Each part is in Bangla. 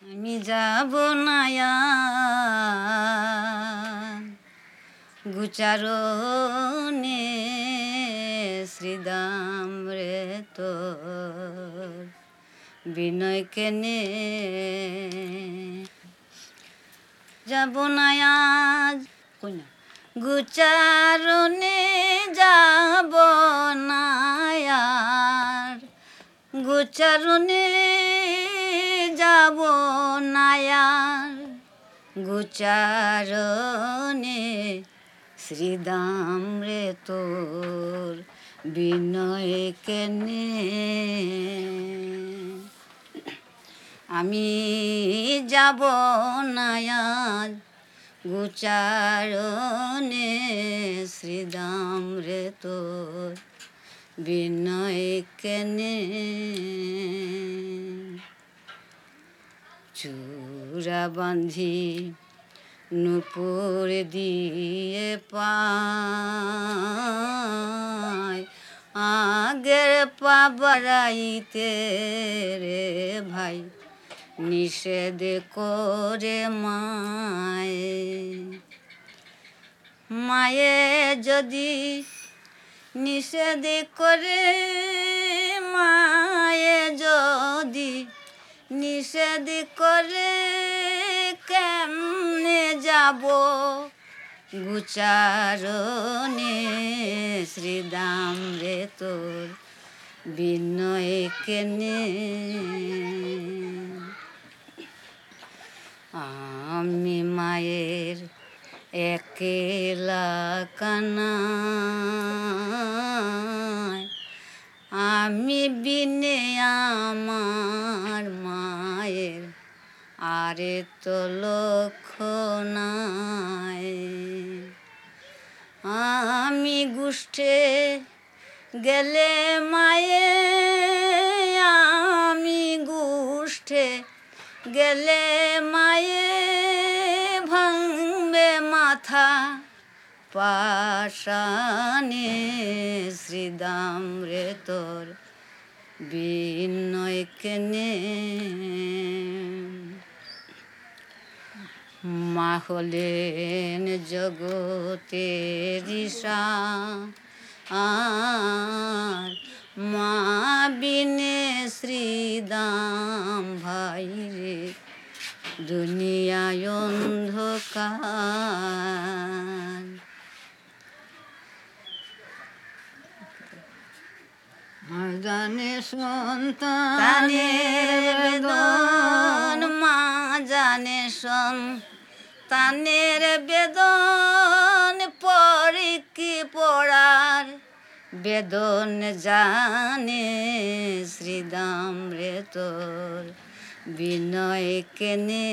আমি যাব না আর গুচারণে শ্রীদাম রে তোর বিনয় কেনে যাব না আজ কইনা গুচারণে যাব না আর গুচারণে যাব না আর গুচারণে শ্রীদাম রে তোর বিনয় কেনে আমি যাব না আজ গুচারণে শ্রীদাম রে তোর বিনয় কেনে চূড়া বাঁধি নূপুর দিয়ে পায় আগের পা বাড়াইতে রে ভাই নিষেধ করে মায়ে মায়ে যদি নিষেধ করে মায়ে যদি নিষেধ করে কেমনে যাব গুচারণে শ্রীদাম রে তোর বিনয় কেনে আমি মায়ের একলা কানায় আমি বিনে আমার মায়ের আরে তো লক্ষ নাই আমি গুষ্ঠে গেলে মায়ে আমি গুষ্ঠে গেলে মায়ে ভাঙবে মাথা পাশানে শ্রীদাম রে তোর বিনয় কেনে মা হলেন জগতের ঈশা আর মা বিনে শ্রীদাম ভাই রে দুনিয়ায় অন্ধকার জানে সন্তানের বেদন মা জানে সন্তানের বেদন পড়ি কি পড়ার বেদন জানে শ্রীদাম রে তোর বিনয় কেনে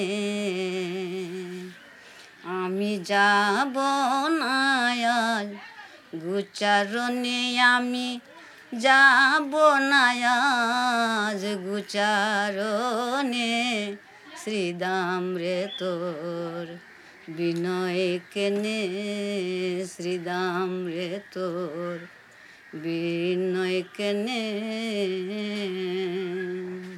আমি যাব না আজ গুচারণে আমি যাব না আজ গুচারণে শ্রীদাম রে তোর বিনয় কেনে শ্রীদাম রে তোর বিনয় কেনে